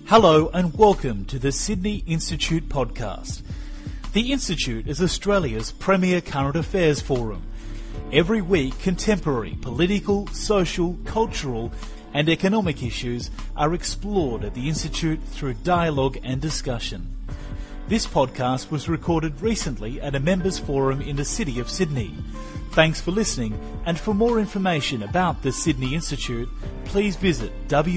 Hello and welcome to the Sydney Institute podcast. The Institute is Australia's premier current affairs forum. Every week, contemporary political, social, cultural and economic issues are explored at the Institute through dialogue and discussion. This podcast was recorded recently at a members forum in the city of Sydney. Thanks for listening, and for more information about the Sydney Institute, please visit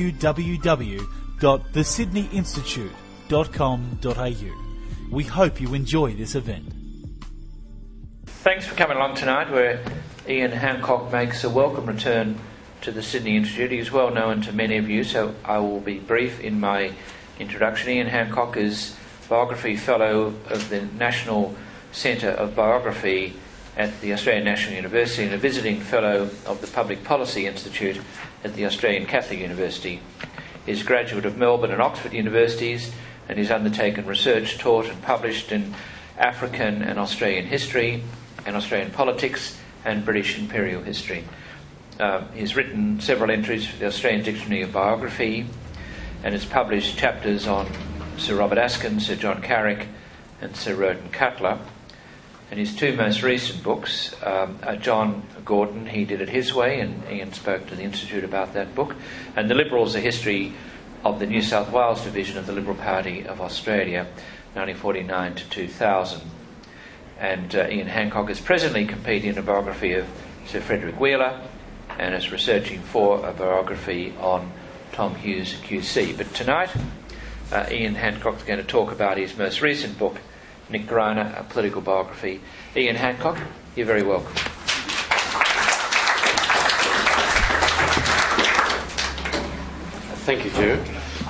www.thesydneyinstitute.com.au. We hope you enjoy this event. Thanks for coming along tonight, where Ian Hancock makes a welcome return to the Sydney Institute. He is well known to many of you, so I will be brief in my introduction. Ian Hancock is Biography Fellow of the National Centre of Biography at the Australian National University and a Visiting Fellow of the Public Policy Institute at the Australian Catholic University. He is a graduate of Melbourne and Oxford universities, and he's undertaken research, taught and published in African and Australian history and Australian politics and British imperial history. He's written several entries for the Australian Dictionary of Biography and has published chapters on Sir Robert Askin, Sir John Carrick and Sir Roden Cutler. And his two most recent books are John Gordon, He Did It His Way, and Ian spoke to the Institute about that book, and The Liberals, A History of the New South Wales Division of the Liberal Party of Australia, 1949 to 2000. And Ian Hancock is presently competing in a biography of Sir Frederick Wheeler and is researching for a biography on Tom Hughes QC. But tonight, Ian Hancock is going to talk about his most recent book, Nick Greiner, A Political Biography. Ian Hancock, you're very welcome. Thank you, Drew.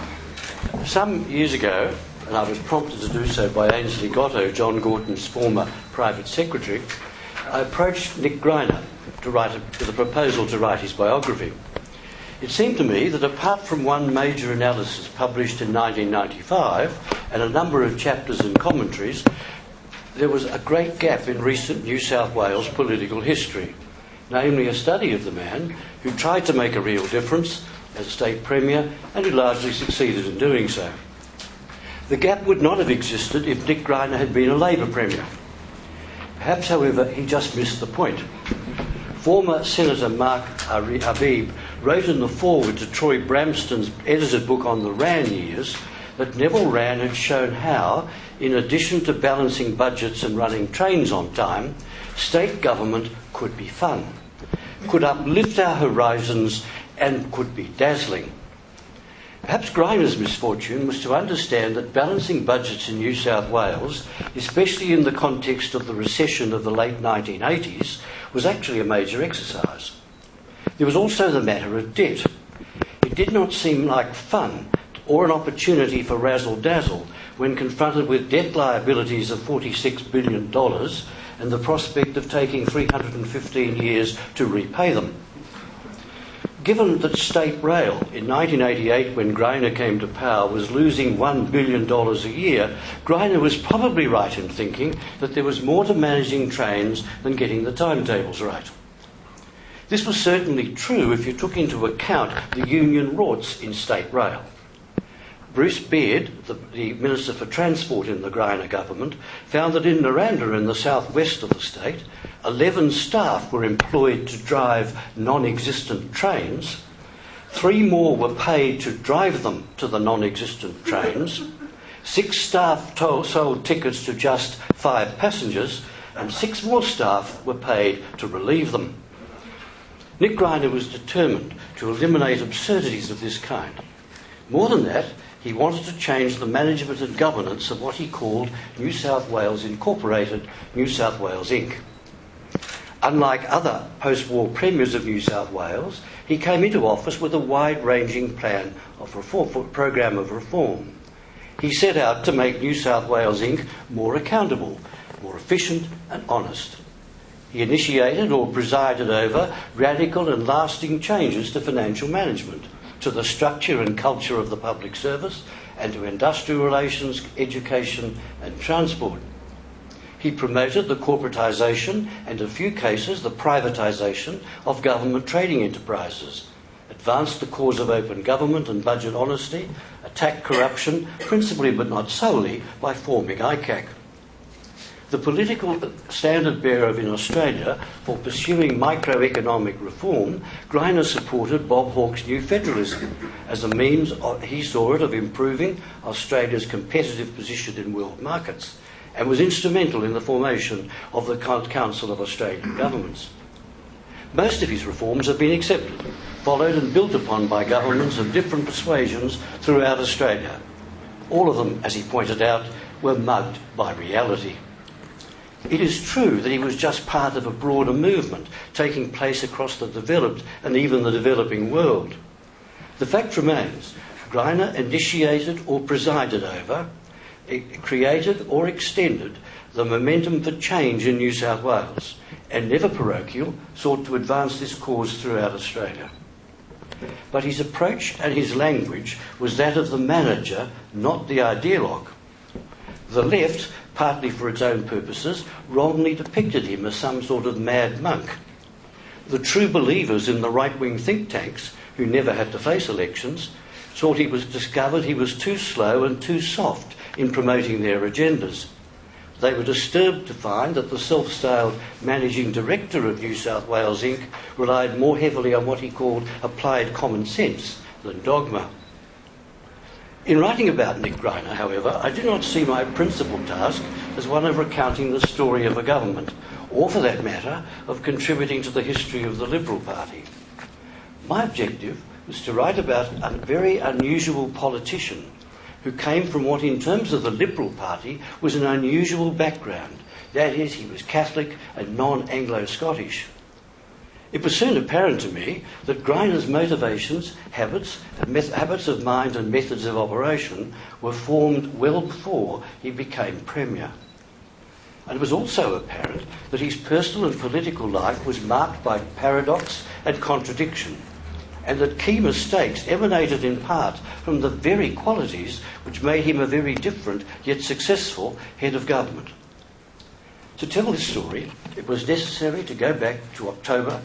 Some years ago, and I was prompted to do so by Ainsley Gotto, John Gorton's former private secretary, I approached Nick Greiner with a proposal to write his biography. It seemed to me that apart from one major analysis published in 1995 and a number of chapters and commentaries, there was a great gap in recent New South Wales political history, namely a study of the man who tried to make a real difference as a state premier and who largely succeeded in doing so. The gap would not have existed if Nick Greiner had been a Labor premier. Perhaps, however, he just missed the point. Former Senator Mark Habib wrote in the foreword to Troy Bramston's edited book on the Rann years that Neville Wran had shown how, in addition to balancing budgets and running trains on time, state government could be fun, could uplift our horizons and could be dazzling. Perhaps Greiner's misfortune was to understand that balancing budgets in New South Wales, especially in the context of the recession of the late 1980s, was actually a major exercise. There was also the matter of debt. It did not seem like fun or an opportunity for razzle-dazzle when confronted with debt liabilities of $46 billion and the prospect of taking 315 years to repay them. Given that State Rail in 1988, when Greiner came to power, was losing $1 billion a year, Greiner was probably right in thinking that there was more to managing trains than getting the timetables right. This was certainly true if you took into account the union rorts in State Rail. Bruce Baird, the Minister for Transport in the Greiner government, found that in Naranda, in the southwest of the state, 11 staff were employed to drive non-existent trains. 3 more were paid to drive them to the non-existent trains. 6 staff sold tickets to just 5 passengers, and 6 more staff were paid to relieve them. Nick Greiner was determined to eliminate absurdities of this kind. More than that, he wanted to change the management and governance of what he called New South Wales Incorporated, New South Wales Inc. Unlike other post-war premiers of New South Wales, he came into office with a wide-ranging program of reform. He set out to make New South Wales Inc. more accountable, more efficient and honest. He initiated or presided over radical and lasting changes to financial management, to the structure and culture of the public service, and to industrial relations, education and transport. He promoted the corporatisation and, in a few cases, the privatisation of government trading enterprises, a advanced the cause of open government and budget honesty, attacked corruption, principally but not solely, by forming ICAC. The political standard-bearer in Australia for pursuing microeconomic reform, Greiner supported Bob Hawke's New Federalism as a means, he saw it, of improving Australia's competitive position in world markets, and was instrumental in the formation of the Council of Australian Governments. Most of his reforms have been accepted, followed and built upon by governments of different persuasions throughout Australia. All of them, as he pointed out, were mugged by reality. It is true that he was just part of a broader movement taking place across the developed and even the developing world. The fact remains, Greiner initiated or presided over, created or extended the momentum for change in New South Wales, and never parochial, sought to advance this cause throughout Australia. But his approach and his language was that of the manager, not the ideologue. The left, partly for its own purposes, wrongly depicted him as some sort of mad monk. The true believers in the right-wing think tanks, who never had to face elections, discovered he was too slow and too soft in promoting their agendas. They were disturbed to find that the self-styled managing director of New South Wales Inc. relied more heavily on what he called applied common sense than dogma. In writing about Nick Greiner, however, I do not see my principal task as one of recounting the story of a government, or for that matter, of contributing to the history of the Liberal Party. My objective was to write about a very unusual politician who came from what, in terms of the Liberal Party, was an unusual background. That is, he was Catholic and non-Anglo-Scottish. It was soon apparent to me that Greiner's motivations, habits of mind and methods of operation were formed well before he became Premier. And it was also apparent that his personal and political life was marked by paradox and contradiction, and that key mistakes emanated in part from the very qualities which made him a very different yet successful head of government. To tell this story, it was necessary to go back to October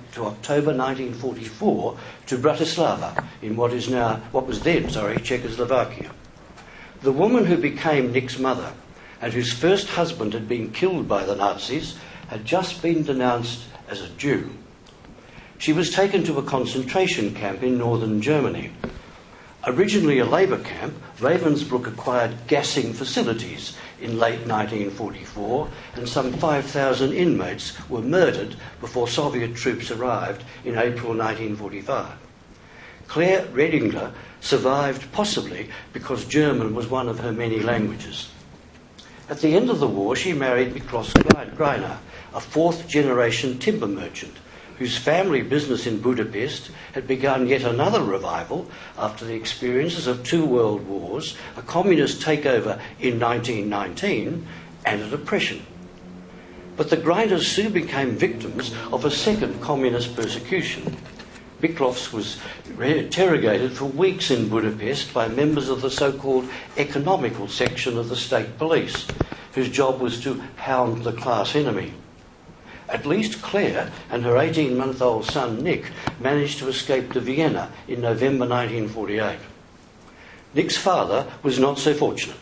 1944 to Bratislava, in what was then Czechoslovakia. The woman who became Nick's mother, and whose first husband had been killed by the Nazis, had just been denounced as a Jew. She was taken to a concentration camp in northern Germany. Originally a labour camp, Ravensbrück acquired gassing facilities in late 1944, and some 5,000 inmates were murdered before Soviet troops arrived in April 1945. Claire Redingler survived possibly because German was one of her many languages. At the end of the war, she married Miklos Greiner, a fourth-generation timber merchant, whose family business in Budapest had begun yet another revival after the experiences of 2 world wars, a communist takeover in 1919, and a depression. But the Greiners soon became victims of a second communist persecution. Miklos was interrogated for weeks in Budapest by members of the so-called economical section of the state police, whose job was to hound the class enemy. At least Claire and her 18-month-old son Nick managed to escape to Vienna in November 1948. Nick's father was not so fortunate.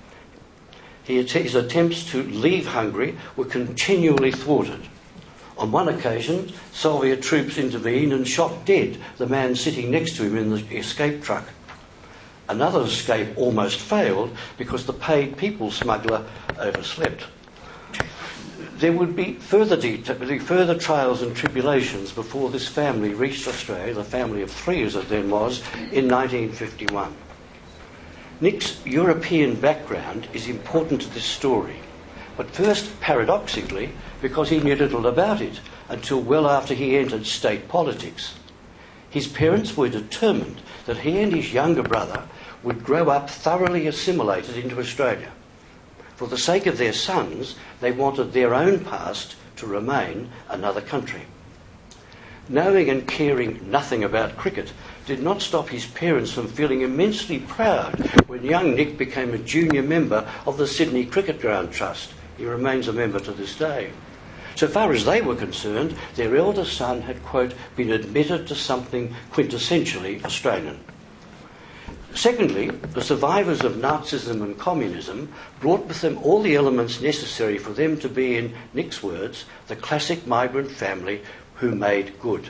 His attempts to leave Hungary were continually thwarted. On one occasion, Soviet troops intervened and shot dead the man sitting next to him in the escape truck. Another escape almost failed because the paid people smuggler overslept. There would be further trials and tribulations before this family reached Australia, the family of 3 as it then was, in 1951. Nick's European background is important to this story, but first, paradoxically, because he knew little about it until well after he entered state politics. His parents were determined that he and his younger brother would grow up thoroughly assimilated into Australia. For the sake of their sons, they wanted their own past to remain another country. Knowing and caring nothing about cricket did not stop his parents from feeling immensely proud when young Nick became a junior member of the Sydney Cricket Ground Trust. He remains a member to this day. So far as they were concerned, their eldest son had, quote, been admitted to something quintessentially Australian. Secondly, the survivors of Nazism and communism brought with them all the elements necessary for them to be, in Nick's words, the classic migrant family who made good.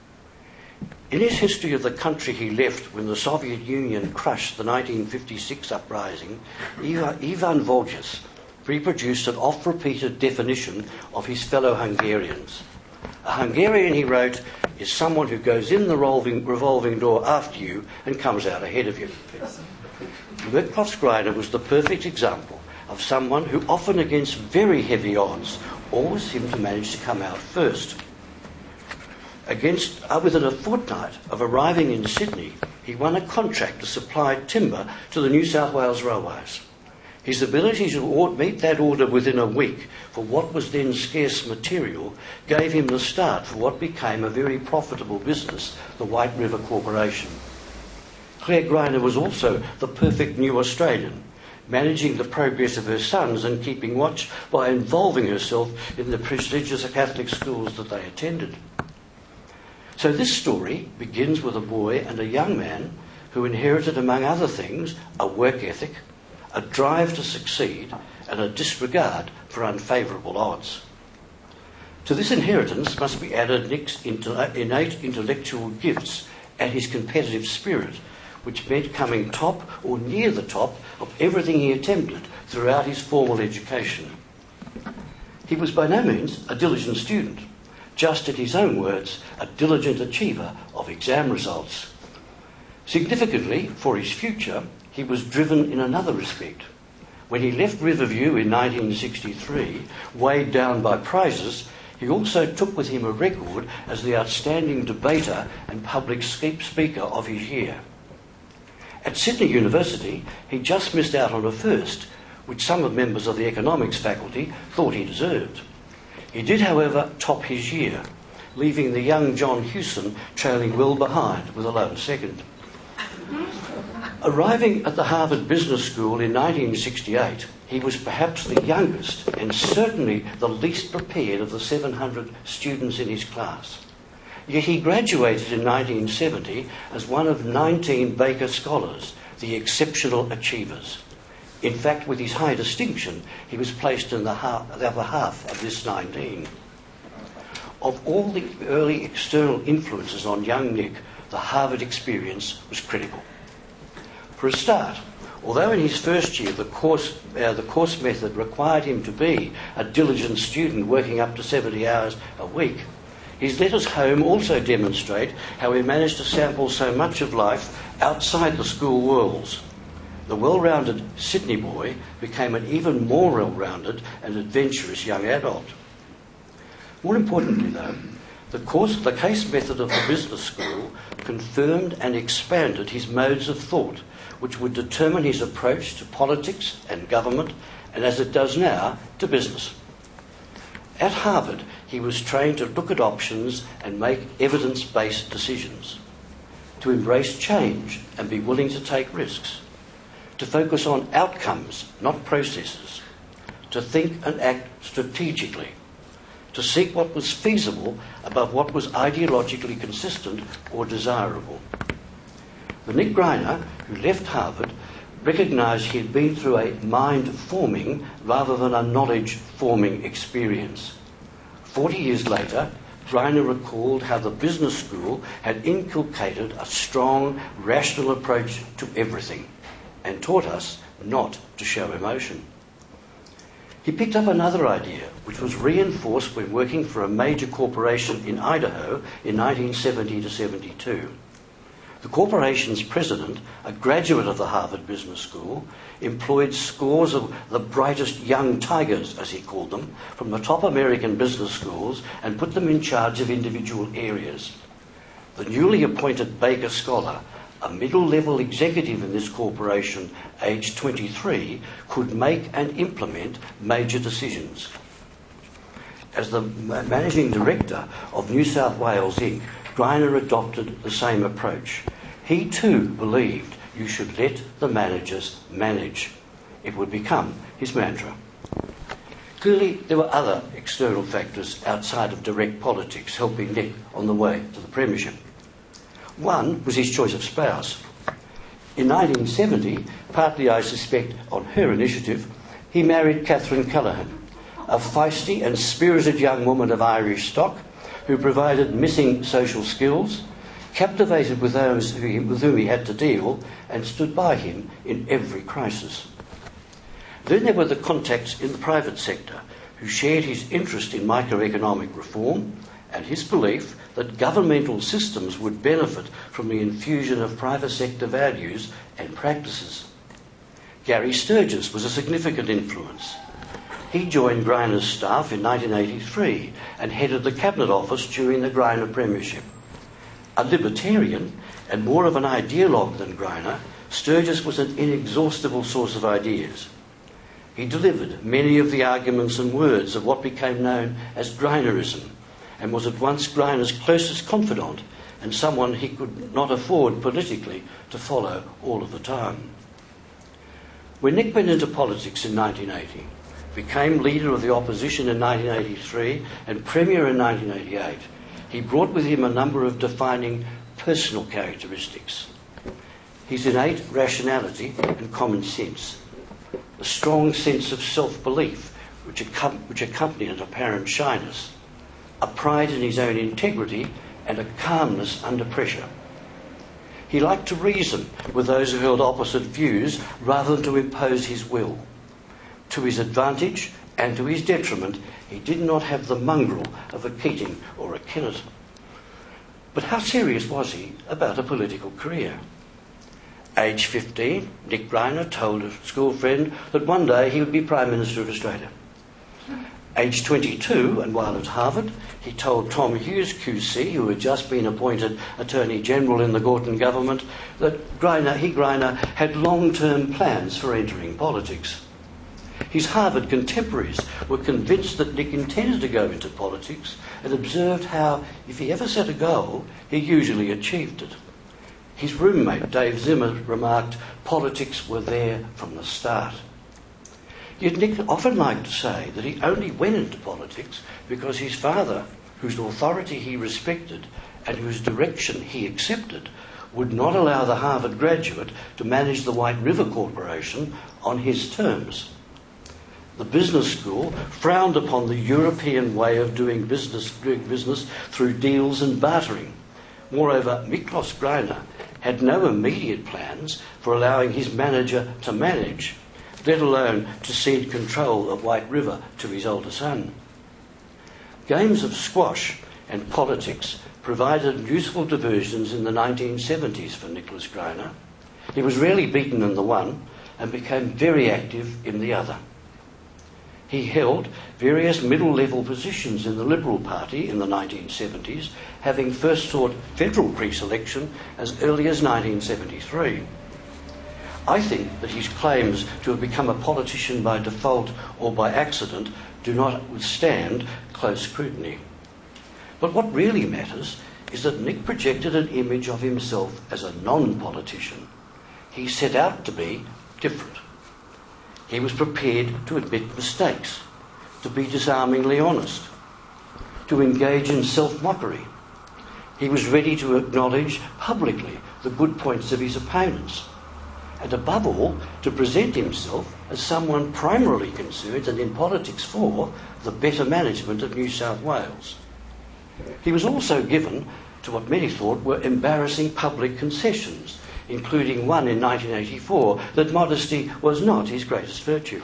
In his history of the country he left when the Soviet Union crushed the 1956 uprising, Ivan Volgis reproduced an oft-repeated definition of his fellow Hungarians. A Hungarian, he wrote, is someone who goes in the revolving door after you and comes out ahead of you. Merklos Greiner was the perfect example of someone who, often against very heavy odds, always seemed to manage to come out first. Within a fortnight of arriving in Sydney, he won a contract to supply timber to the New South Wales Railways. His ability to meet that order within a week for what was then scarce material gave him the start for what became a very profitable business, the White River Corporation. Claire Greiner was also the perfect new Australian, managing the progress of her sons and keeping watch by involving herself in the prestigious Catholic schools that they attended. So this story begins with a boy and a young man who inherited, among other things, a work ethic, a drive to succeed, and a disregard for unfavourable odds. To this inheritance must be added Nick's innate intellectual gifts and his competitive spirit, which meant coming top or near the top of everything he attempted throughout his formal education. He was by no means a diligent student, just in his own words, a diligent achiever of exam results. Significantly, for his future, he was driven in another respect. When he left Riverview in 1963, weighed down by prizes, he also took with him a record as the outstanding debater and public speaker of his year. At Sydney University, he just missed out on a first, which some of members of the economics faculty thought he deserved. He did, however, top his year, leaving the young John Hewson trailing well behind with a lone second. Arriving at the Harvard Business School in 1968, he was perhaps the youngest and certainly the least prepared of the 700 students in his class. Yet he graduated in 1970 as one of 19 Baker Scholars, the exceptional achievers. In fact, with his high distinction, he was placed in the upper half of this 19. Of all the early external influences on young Nick, the Harvard experience was critical. For a start, although in his first year the course method required him to be a diligent student working up to 70 hours a week, his letters home also demonstrate how he managed to sample so much of life outside the school walls. The well-rounded Sydney boy became an even more well-rounded and adventurous young adult. More importantly, though, the case method of the business school confirmed and expanded his modes of thought, which would determine his approach to politics and government, and as it does now, to business. At Harvard, he was trained to look at options and make evidence-based decisions, to embrace change and be willing to take risks, to focus on outcomes, not processes, to think and act strategically, to seek what was feasible above what was ideologically consistent or desirable. The Nick Greiner, who left Harvard, recognised he had been through a mind-forming rather than a knowledge-forming experience. 40 years later, Greiner recalled how the business school had inculcated a strong, rational approach to everything and taught us not to show emotion. He picked up another idea, which was reinforced when working for a major corporation in Idaho in 1970 to 72. The corporation's president, a graduate of the Harvard Business School, employed scores of the brightest young tigers, as he called them, from the top American business schools and put them in charge of individual areas. The newly appointed Baker Scholar, a middle-level executive in this corporation, aged 23, could make and implement major decisions. As the managing director of New South Wales Inc., Greiner adopted the same approach. He too believed you should let the managers manage. It would become his mantra. Clearly, there were other external factors outside of direct politics helping Nick on the way to the premiership. One was his choice of spouse. In 1970, partly I suspect on her initiative, he married Catherine Callaghan, a feisty and spirited young woman of Irish stock who provided missing social skills, captivated with those with whom he had to deal, and stood by him in every crisis. Then there were the contacts in the private sector who shared his interest in microeconomic reform and his belief that governmental systems would benefit from the infusion of private sector values and practices. Gary Sturgis was a significant influence. He joined Greiner's staff in 1983 and headed the Cabinet Office during the Greiner premiership. A libertarian and more of an ideologue than Greiner, Sturgis was an inexhaustible source of ideas. He delivered many of the arguments and words of what became known as Greinerism, and was at once Greiner's closest confidant and someone he could not afford politically to follow all of the time. When Nick went into politics in 1980, became leader of the opposition in 1983 and premier in 1988, he brought with him a number of defining personal characteristics. His innate rationality and common sense, a strong sense of self-belief which accompanied an apparent shyness, a pride in his own integrity, and a calmness under pressure. He liked to reason with those who held opposite views rather than to impose his will. To his advantage and to his detriment, he did not have the mongrel of a Keating or a Kennett. But how serious was he about a political career? Age 15, Nick Greiner told a school friend that one day he would be Prime Minister of Australia. Age 22, and while at Harvard, he told Tom Hughes QC, who had just been appointed Attorney General in the Gorton government, that Greiner had long-term plans for entering politics. His Harvard contemporaries were convinced that Nick intended to go into politics and observed how, if he ever set a goal, he usually achieved it. His roommate, Dave Zimmer, remarked, politics were there from the start. Yet Nick often liked to say that he only went into politics because his father, whose authority he respected and whose direction he accepted, would not allow the Harvard graduate to manage the White River Corporation on his terms. The business school frowned upon the European way of doing business through deals and bartering. Moreover, Miklos Greiner had no immediate plans for allowing his manager to manage, let alone to cede control of White River to his older son. Games of squash and politics provided useful diversions in the 1970s for Nicholas Greiner. He was rarely beaten in the one and became very active in the other. He held various middle-level positions in the Liberal Party in the 1970s, having first sought federal pre-selection as early as 1973. I think that his claims to have become a politician by default or by accident do not withstand close scrutiny. But what really matters is that Nick projected an image of himself as a non-politician. He set out to be different. He was prepared to admit mistakes, to be disarmingly honest, to engage in self-mockery. He was ready to acknowledge publicly the good points of his opponents, and above all, to present himself as someone primarily concerned and in politics for the better management of New South Wales. He was also given to what many thought were embarrassing public concessions, including one in 1984, that modesty was not his greatest virtue.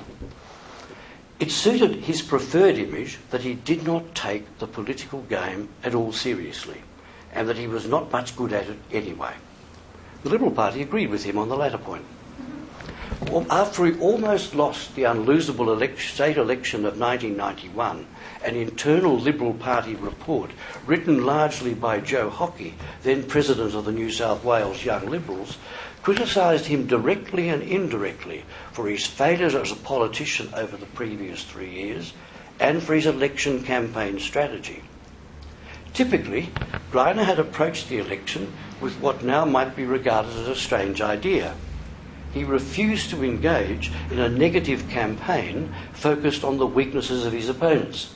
It suited his preferred image that he did not take the political game at all seriously, and that he was not much good at it anyway. The Liberal Party agreed with him on the latter point. After he almost lost the unlosable state election of 1991, an internal Liberal Party report, written largely by Joe Hockey, then President of the New South Wales Young Liberals, criticised him directly and indirectly for his failures as a politician over the previous 3 years and for his election campaign strategy. Typically, Greiner had approached the election with what now might be regarded as a strange idea. he refused to engage in a negative campaign focused on the weaknesses of his opponents.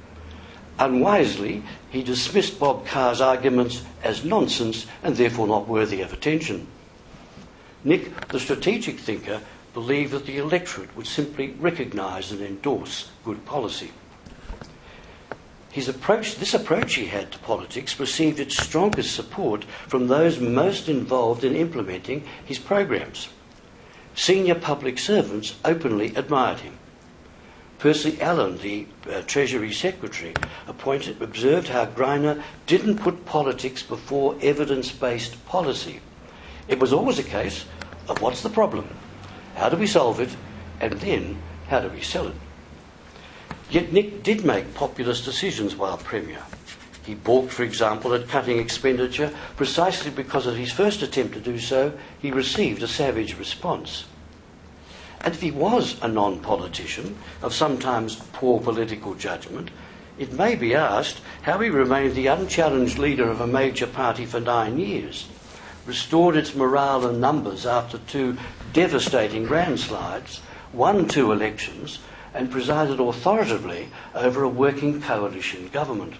Unwisely, he dismissed Bob Carr's arguments as nonsense and therefore not worthy of attention. Nick, the strategic thinker, believed that the electorate would simply recognise and endorse good policy. This approach he had to politics received its strongest support from those most involved in implementing his programs. Senior public servants openly admired him. Percy Allen, the Treasury Secretary, observed how Greiner didn't put politics before evidence-based policy. It was always a case of what's the problem, how do we solve it, and then how do we sell it. Yet Nick did make populist decisions while Premier. He balked, for example, at cutting expenditure precisely because at his first attempt to do so, he received a savage response. And if he was a non-politician of sometimes poor political judgment, it may be asked how he remained the unchallenged leader of a major party for 9 years, restored its morale and numbers after 2 devastating landslides, won 2 elections, and presided authoritatively over a working coalition government.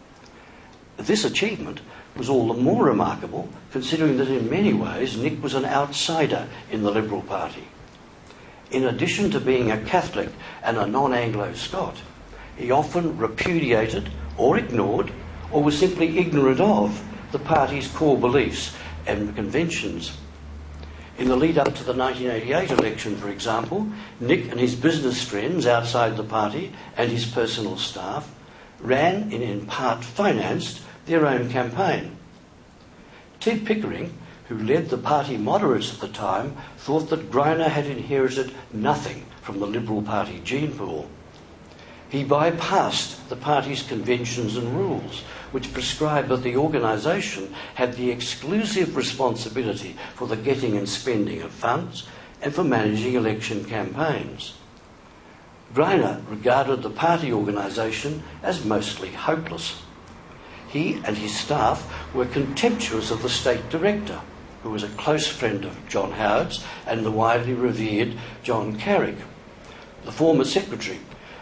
This achievement was all the more remarkable considering that in many ways Nick was an outsider in the Liberal Party. In addition to being a Catholic and a non-Anglo-Scot, he often repudiated or ignored or was simply ignorant of the party's core beliefs and conventions. In the lead up to the 1988 election, for example, Nick and his business friends outside the party and his personal staff ran and in part financed their own campaign. Ted Pickering, who led the party moderates at the time, thought that Greiner had inherited nothing from the Liberal Party gene pool. He bypassed the party's conventions and rules, which prescribed that the organisation had the exclusive responsibility for the getting and spending of funds and for managing election campaigns. Greiner regarded the party organisation as mostly hopeless. He and his staff were contemptuous of the state director, who was a close friend of John Howard's and the widely revered John Carrick. The former secretary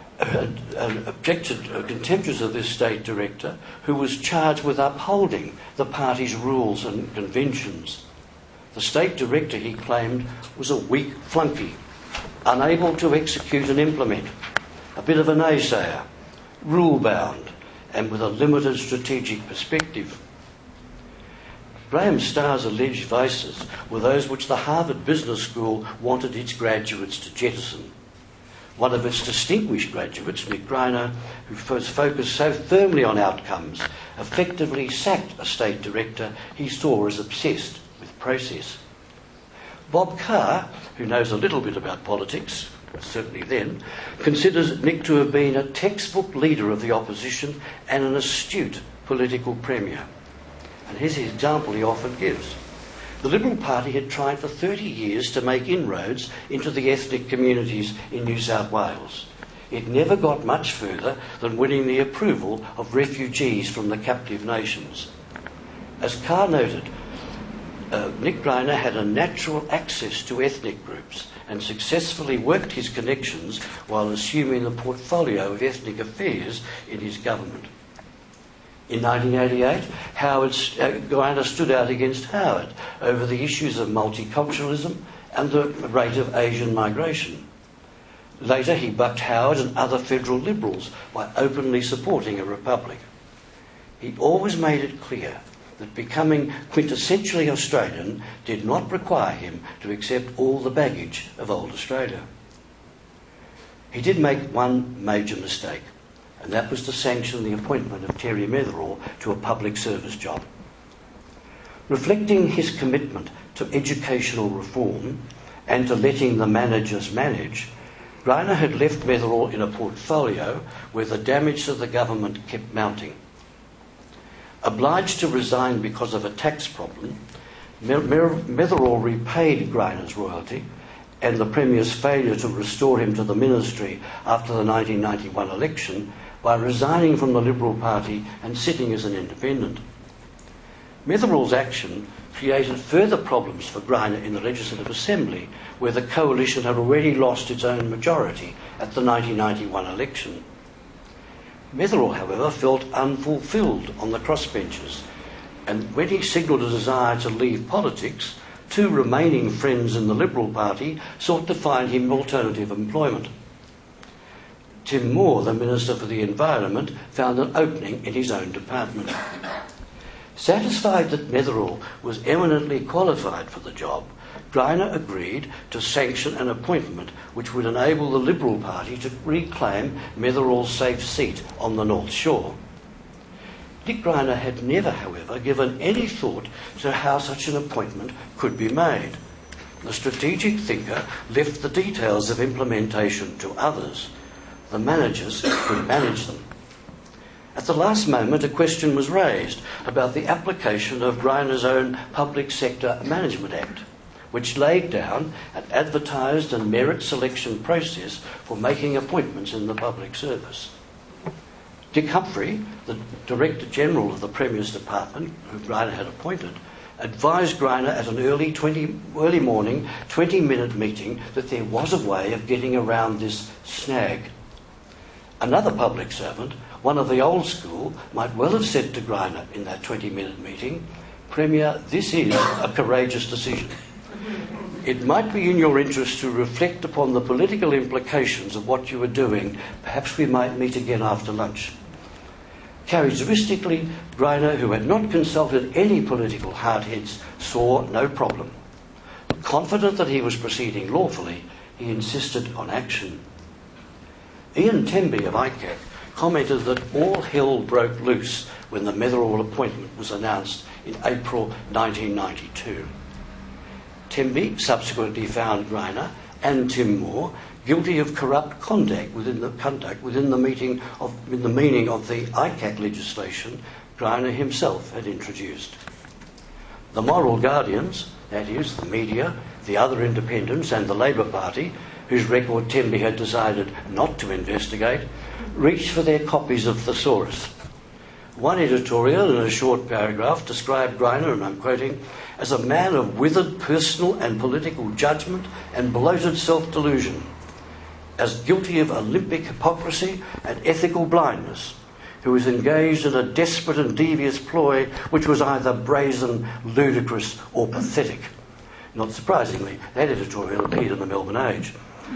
contemptuous of this state director, who was charged with upholding the party's rules and conventions. The state director, he claimed, was a weak flunky, unable to execute and implement, a bit of a naysayer, rule-bound, and with a limited strategic perspective. Graham Starr's alleged vices were those which the Harvard Business School wanted its graduates to jettison. One of its distinguished graduates, Nick Greiner, who was focused so firmly on outcomes, effectively sacked a state director he saw as obsessed with process. Bob Carr, who knows a little bit about politics, certainly then, considers Nick to have been a textbook leader of the opposition and an astute political premier. And here's the example he often gives. The Liberal Party had tried for 30 years to make inroads into the ethnic communities in New South Wales. It never got much further than winning the approval of refugees from the captive nations. As Carr noted, Nick Greiner had a natural access to ethnic groups and successfully worked his connections while assuming the portfolio of ethnic affairs in his government. In 1988, Greiner stood out against Howard over the issues of multiculturalism and the rate of Asian migration. Later, he bucked Howard and other federal Liberals by openly supporting a republic. He always made it clear that becoming quintessentially Australian did not require him to accept all the baggage of old Australia. He did make one major mistake, and that was to sanction the appointment of Terry Metherall to a public service job. Reflecting his commitment to educational reform and to letting the managers manage, Greiner had left Metherall in a portfolio where the damage to the government kept mounting. Obliged to resign because of a tax problem, Metherall repaid Greiner's royalty and the Premier's failure to restore him to the ministry after the 1991 election by resigning from the Liberal Party and sitting as an independent. Metherall's action created further problems for Greiner in the Legislative Assembly, where the coalition had already lost its own majority at the 1991 election. Metherell, however, felt unfulfilled on the crossbenches, and when he signalled a desire to leave politics, two remaining friends in the Liberal Party sought to find him alternative employment. Tim Moore, the Minister for the Environment, found an opening in his own department. Satisfied that Metherell was eminently qualified for the job, Greiner agreed to sanction an appointment which would enable the Liberal Party to reclaim Metherell's safe seat on the North Shore. Nick Greiner had never, however, given any thought to how such an appointment could be made. The strategic thinker left the details of implementation to others. The managers could manage them. At the last moment, a question was raised about the application of Greiner's own Public Sector Management Act, which laid down an advertised and merit selection process for making appointments in the public service. Dick Humphrey, the Director General of the Premier's Department, who Greiner had appointed, advised Greiner at an early morning 20-minute meeting that there was a way of getting around this snag. Another public servant, one of the old school, might well have said to Greiner in that 20-minute meeting, "Premier, this is a courageous decision. It might be in your interest to reflect upon the political implications of what you are doing. Perhaps we might meet again after lunch." Characteristically, Greiner, who had not consulted any political hardheads, saw no problem. Confident that he was proceeding lawfully, he insisted on action. Ian Temby of ICAC commented that all hell broke loose when the Metherell appointment was announced in April 1992. Temby subsequently found Greiner and Tim Moore guilty of corrupt conduct within the meaning of the ICAC legislation Greiner himself had introduced. The moral guardians, that is, the media, the other independents and the Labour Party, whose record Temby had decided not to investigate, reached for their copies of Thesaurus. One editorial in a short paragraph described Greiner, and I'm quoting, as a man of withered personal and political judgment and bloated self-delusion, as guilty of Olympic hypocrisy and ethical blindness, who was engaged in a desperate and devious ploy which was either brazen, ludicrous or pathetic. Not surprisingly, that editorial appeared in the Melbourne Age.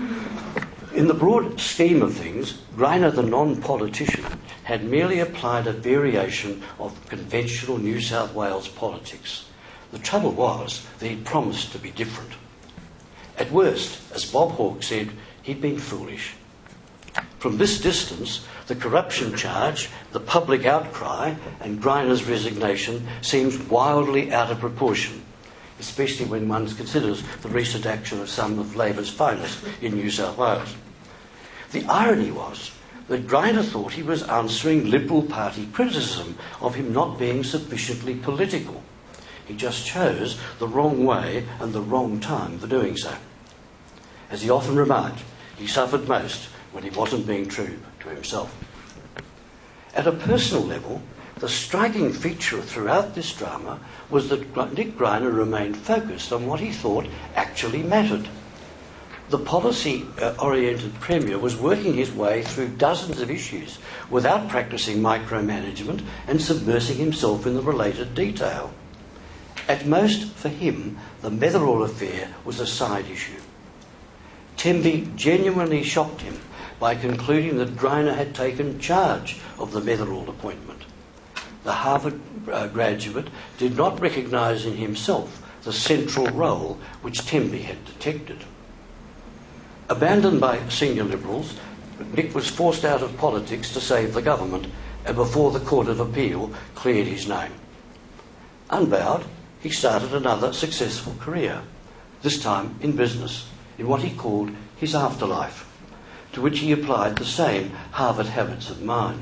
In the broad scheme of things, Greiner, the non-politician, had merely applied a variation of conventional New South Wales politics. The trouble was that he'd promised to be different. At worst, as Bob Hawke said, he'd been foolish. From this distance, the corruption charge, the public outcry, and Greiner's resignation seems wildly out of proportion, especially when one considers the recent action of some of Labor's finest in New South Wales. The irony was that Greiner thought he was answering Liberal Party criticism of him not being sufficiently political. He just chose the wrong way and the wrong time for doing so. As he often remarked, he suffered most when he wasn't being true to himself. At a personal level, the striking feature throughout this drama was that Nick Greiner remained focused on what he thought actually mattered. The policy-oriented Premier was working his way through dozens of issues without practising micromanagement and submersing himself in the related detail. At most, for him, the Metherell affair was a side issue. Temby genuinely shocked him by concluding that Greiner had taken charge of the Metherell appointment. The Harvard graduate did not recognise in himself the central role which Temby had detected. Abandoned by senior Liberals, Nick was forced out of politics to save the government, and before the Court of Appeal cleared his name. Unbowed, he started another successful career, this time in business, in what he called his afterlife, to which he applied the same Harvard habits of mind.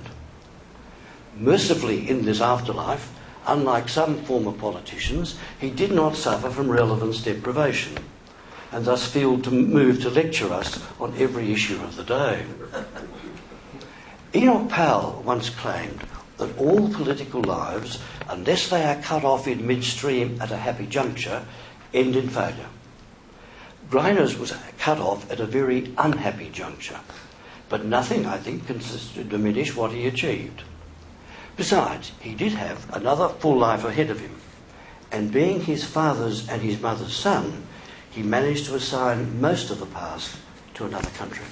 Mercifully, in this afterlife, unlike some former politicians, he did not suffer from relevance deprivation, and thus feel to move to lecture us on every issue of the day. Enoch Powell once claimed that all political lives, unless they are cut off in midstream at a happy juncture, end in failure. Greiner's was cut off at a very unhappy juncture, but nothing, I think, can diminish what he achieved. Besides, he did have another full life ahead of him, and being his father's and his mother's son, he managed to assign most of the past to another country.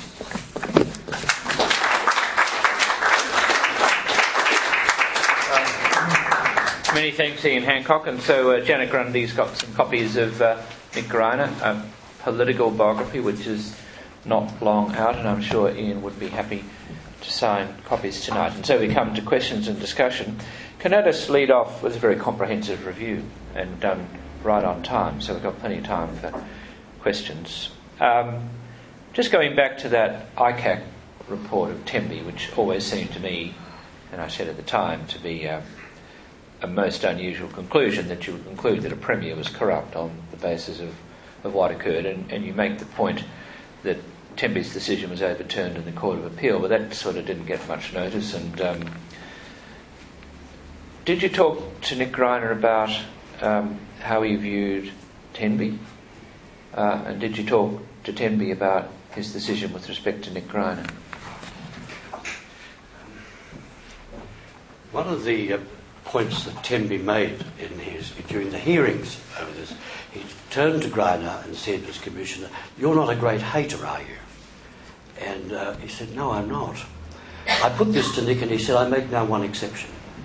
Many thanks, Ian Hancock. And so Janet Grundy's got some copies of Nick Greiner, a political biography, which is not long out, and I'm sure Ian would be happy to sign copies tonight. And so we come to questions and discussion. Can I just lead off with a very comprehensive review and done right on time, so we've got plenty of time for questions. Just going back to that ICAC report of Temby, which always seemed to me, and I said at the time, to be a most unusual conclusion, that you would conclude that a Premier was corrupt on the basis of what occurred, and you make the point that Temby's decision was overturned in the Court of Appeal, but that sort of didn't get much notice. And did you talk to Nick Greiner about how he viewed Temby? And did you talk to Temby about his decision with respect to Nick Greiner? One of the points that Temby made during the hearings over this, he turned to Greiner and said as Commissioner, "You're not a great hater, are you?" And he said, "No, I'm not." I put this to Nick and he said, "I make now one exception."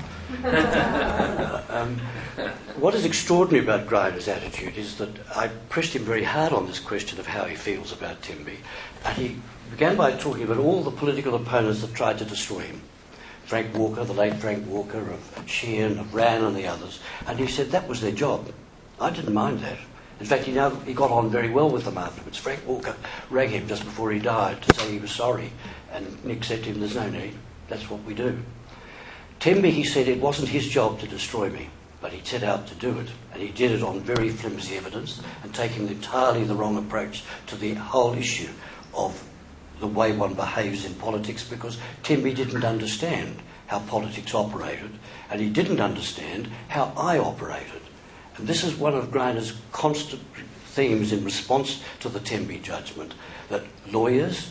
What is extraordinary about Greiner's attitude is that I pressed him very hard on this question of how he feels about Temby, and he began by talking about all the political opponents that tried to destroy him. Frank Walker, the late Frank Walker, of Sheehan, of Rann and the others, and he said that was their job. I didn't mind that. In fact, he got on very well with them afterwards. Frank Walker rang him just before he died to say he was sorry, and Nick said to him, "There's no need, that's what we do." Temby, he said, it wasn't his job to destroy me, but he set out to do it, and he did it on very flimsy evidence and taking entirely the wrong approach to the whole issue of the way one behaves in politics, because Temby didn't understand how politics operated, and he didn't understand how I operated. And this is one of Greiner's constant themes in response to the Temby judgment, that lawyers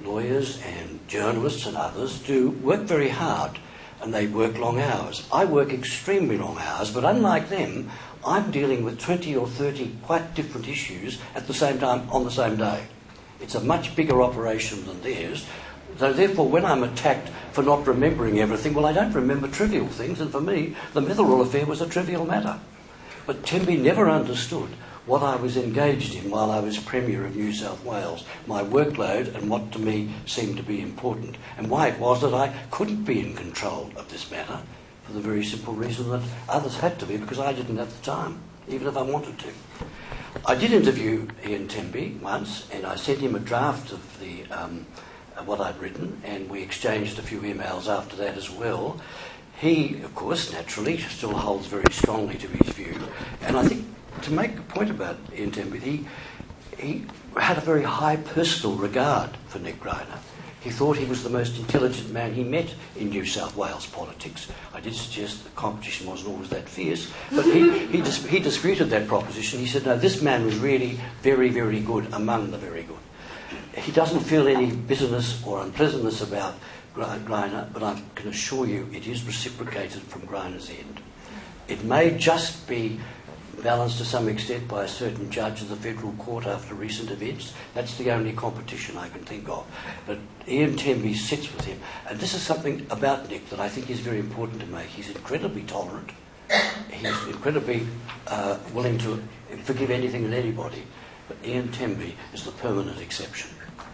and journalists and others do work very hard, and they work long hours. I work extremely long hours, but unlike them, I'm dealing with 20 or 30 quite different issues at the same time on the same day. It's a much bigger operation than theirs. So therefore, when I'm attacked for not remembering everything, well, I don't remember trivial things, and for me, the Mitherall affair was a trivial matter. But Temby never understood what I was engaged in while I was Premier of New South Wales, my workload and what to me seemed to be important, and why it was that I couldn't be in control of this matter, for the very simple reason that others had to be, because I didn't have the time, even if I wanted to. I did interview Ian Temby once, and I sent him a draft of the what I'd written, and we exchanged a few emails after that as well. He, of course, naturally still holds very strongly to his view, and I think to make a point about Ian Temby, he had a very high personal regard for Nick Greiner. He thought he was the most intelligent man he met in New South Wales politics. I did suggest the competition wasn't always that fierce, but he disputed that proposition. He said, no, this man was really very, very good, among the very good. He doesn't feel any bitterness or unpleasantness about Greiner, but I can assure you it is reciprocated from Greiner's end. It may just be balanced to some extent by a certain judge of the Federal Court after recent events. That's the only competition I can think of. But Ian Temby sits with him. And this is something about Nick that I think is very important to make. He's incredibly tolerant. He's incredibly willing to forgive anything and anybody. But Ian Temby is the permanent exception.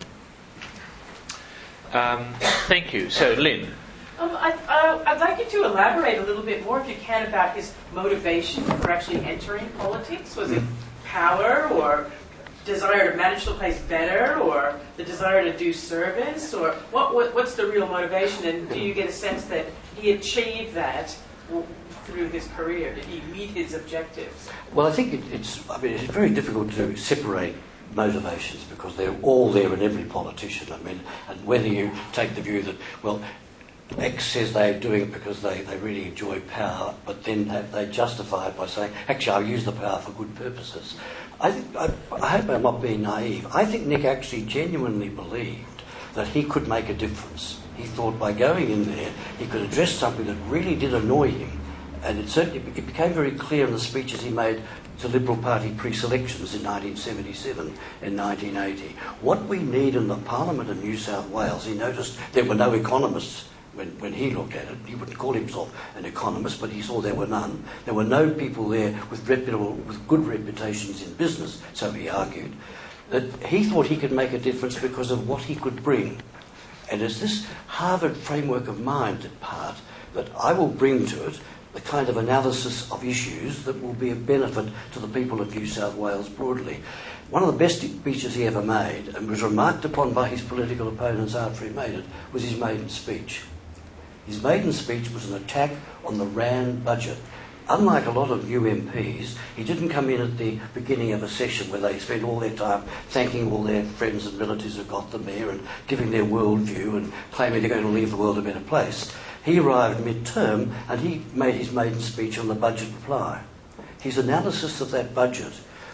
Thank you. So, Lynn. I'd like you to elaborate a little bit more, if you can, about his motivation for actually entering politics. Was it power, or desire to manage the place better, or the desire to do service, or what's the real motivation? And do you get a sense that he achieved that through his career? Did he meet his objectives? Well, I think it's very difficult to separate motivations, because they're all there in every politician. I mean, and whether you take the view that, well, X says they're doing it because they really enjoy power, but then they justify it by saying, actually, I'll use the power for good purposes. I hope I'm not being naive. I think Nick actually genuinely believed that he could make a difference. He thought by going in there, he could address something that really did annoy him. And it became very clear in the speeches he made to Liberal Party pre-selections in 1977 and 1980. What we need in the Parliament of New South Wales, he noticed there were no economists when he looked at it. He wouldn't call himself an economist, but he saw there were none. There were no people there with good reputations in business, so he argued, that he thought he could make a difference because of what he could bring. And it's this Harvard framework of mind part that I will bring to it the kind of analysis of issues that will be of benefit to the people of New South Wales broadly. One of the best speeches he ever made, and was remarked upon by his political opponents after he made it, was his maiden speech. His maiden speech was an attack on the RAND budget. Unlike a lot of new MPs, he didn't come in at the beginning of a session where they spend all their time thanking all their friends and relatives who got them there and giving their worldview and claiming they're going to leave the world a better place. He arrived mid-term and he made his maiden speech on the budget reply. His analysis of that budget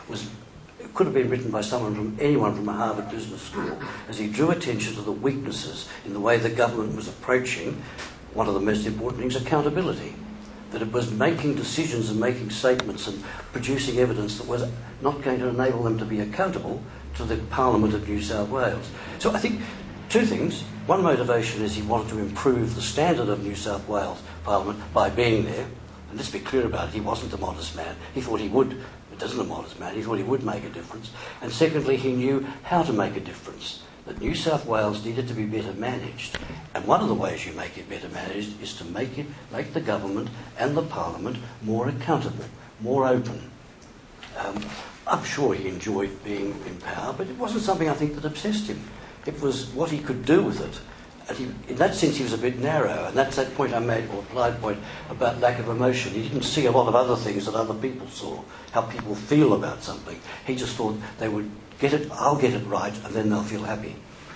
could have been written by anyone from a Harvard Business School, as he drew attention to the weaknesses in the way the government was approaching one of the most important things, accountability. That it was making decisions and making statements and producing evidence that was not going to enable them to be accountable to the Parliament of New South Wales. So I think two things. One motivation is he wanted to improve the standard of New South Wales Parliament by being there. And let's be clear about it, he wasn't a modest man. He thought he would, it isn't a modest man, he thought he would make a difference. And secondly, he knew how to make a difference. That New South Wales needed to be better managed. And one of the ways you make it better managed is to make the government and the Parliament more accountable, more open. I'm sure he enjoyed being in power, but it wasn't something I think that obsessed him. It was what he could do with it. And in that sense, he was a bit narrow. And that's that point I made, or applied point, about lack of emotion. He didn't see a lot of other things that other people saw, how people feel about something. He just thought they would get it, I'll get it right, and then they'll feel happy.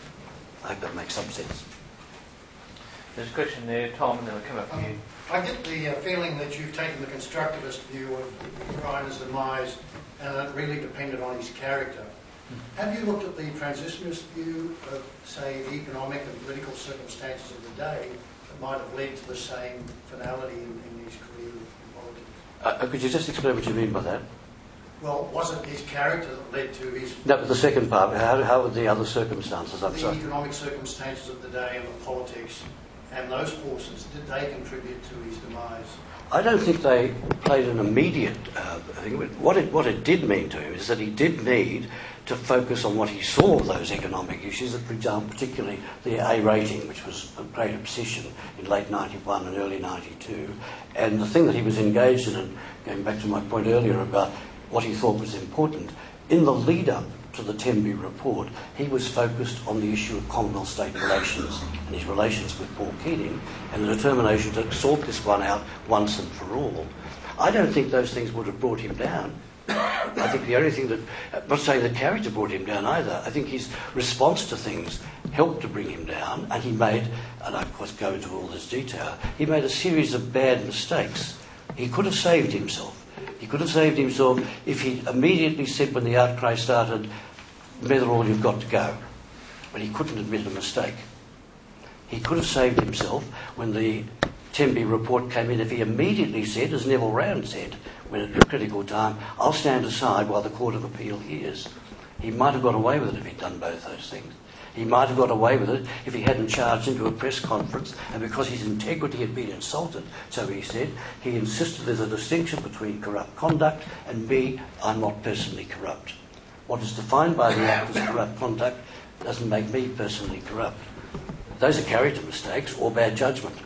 I hope that makes some sense. There's a question there, Tom, and then we'll come up to you. I get the feeling that you've taken the constructivist view of Grainer's demise and it really depended on his character. Have you looked at the transitionist view of, say, the economic and political circumstances of the day that might have led to the same finality in his career in politics? Could you just explain what you mean by that? Well, was it his character that led to his... No, but the second part, how were the other circumstances? The economic circumstances of the day and the politics and those forces, did they contribute to his demise? I don't think they played an immediate thing. What it did mean to him is that he did need to focus on what he saw of those economic issues, for example, particularly the A rating, which was a great obsession in late 91 and early 92. And the thing that he was engaged in, and going back to my point earlier about what he thought was important, in the lead-up to the Temby report, he was focused on the issue of Commonwealth-state relations and his relations with Paul Keating and the determination to sort this one out once and for all. I don't think those things would have brought him down. I think the only thing that... I'm not saying that character brought him down either. I think his response to things helped to bring him down, and he made, and I of course go into all this detail, he made a series of bad mistakes. He could have saved himself. He could have saved himself if he immediately said when the outcry started, Metherall, you've got to go. But he couldn't admit a mistake. He could have saved himself when the Temby report came in if he immediately said, as Neville Wran said, when at a critical time, I'll stand aside while the Court of Appeal hears. He might have got away with it if he'd done both those things. He might have got away with it if he hadn't charged into a press conference, and because his integrity had been insulted, so he said, he insisted there's a distinction between corrupt conduct and me, I'm not personally corrupt. What is defined by the Act as corrupt conduct doesn't make me personally corrupt. Those are character mistakes or bad judgment.